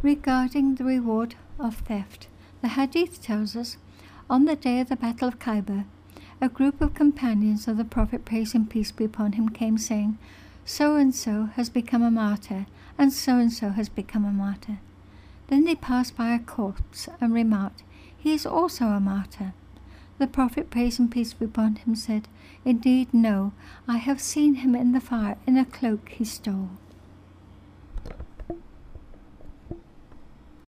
Regarding the reward of theft, the Hadith tells us, on the day of the Battle of Khaybar, a group of companions of the Prophet, praise and peace be upon him, came saying, "So-and-so has become a martyr, and so-and-so has become a martyr." Then they passed by a corpse and remarked, "He is also a martyr." The Prophet, praise and peace be upon him, said, "Indeed, no, I have seen him in the fire in a cloak he stole."